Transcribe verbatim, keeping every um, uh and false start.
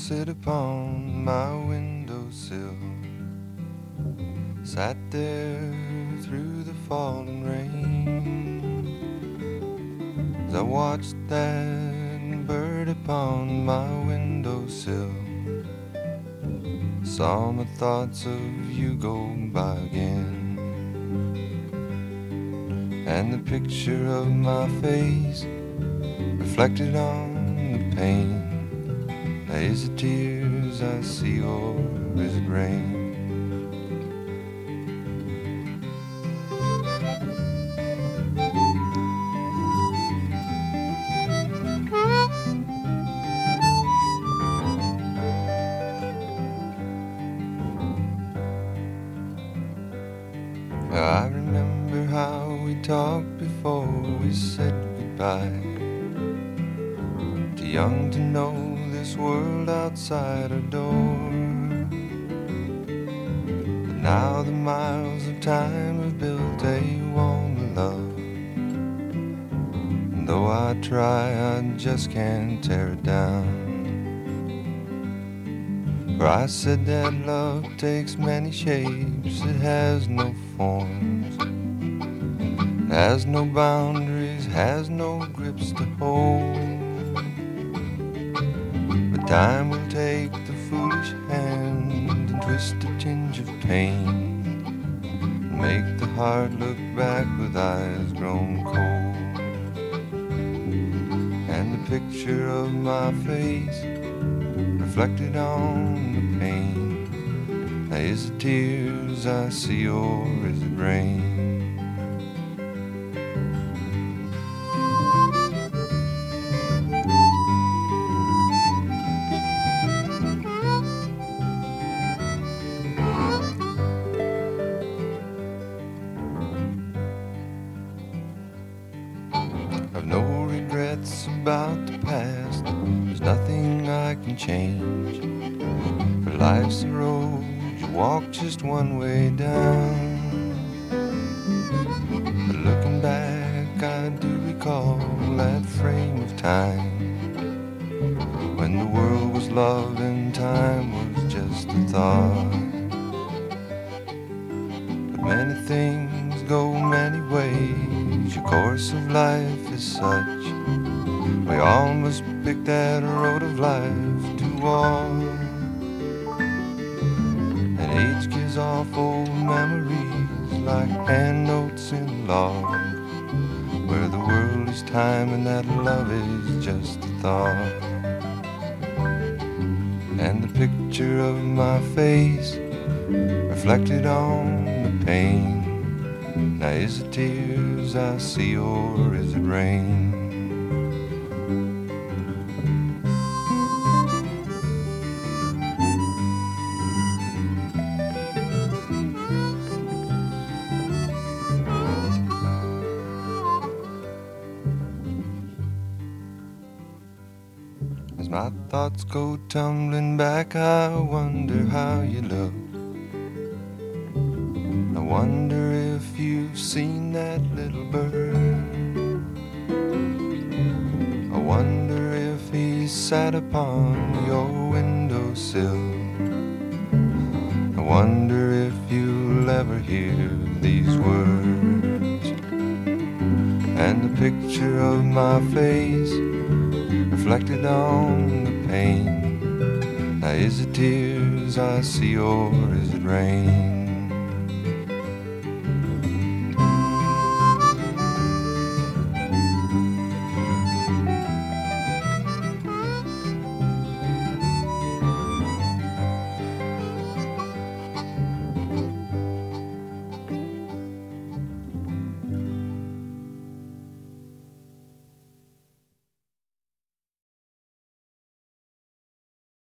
sit upon my windowsill, sat there through the falling rain, as I watched that bird upon my windowsill, saw my thoughts of you go by again, and the picture of my face reflected on the pain. Is it tears I see, or is it rain? I remember how we talked before we said goodbye. Too young to know this world outside our door, but now the miles of time have built a wall of love, and though I try, I just can't tear it down. For I said that love takes many shapes, it has no forms, has no boundaries, has no grips to hold. But time will take the foolish hand and twist a tinge of pain, and make the heart look back with eyes grown cold. And the picture of my face reflected on the pain. Now is it tears I see, or is it rain? I've no regrets about the past, there's nothing I can change. For life's a road you walk just one way down. But looking back, I do recall that frame of time, when the world was love and time was just a thought. But many things go many ways, your course of life is such. We all must pick that road of life to walk, and age gives off old memories like hand notes in a log, where the world is time and that love is just a thought. And the picture of my face reflected on the pain. Now is it tears I see, or is it rain? As my thoughts go tumbling back, I wonder how you look. I wonder if you've seen that little bird. I wonder if he sat upon your windowsill. I wonder if you'll ever hear these words. And the picture of my face reflected on the pain. Now is it tears I see, or is it rain?